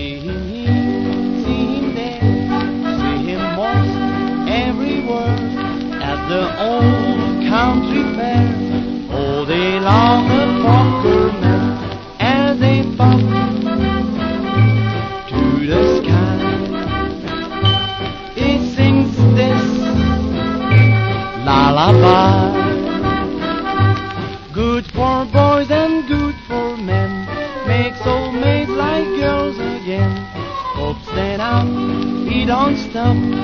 See him here, see him there, see him most everywhere at the old country fair. All day long a poker man as they pop to the sky. He sings this lullaby, good for boys and good for men, makes old maids like girls again. Hope stand out, he don't stop.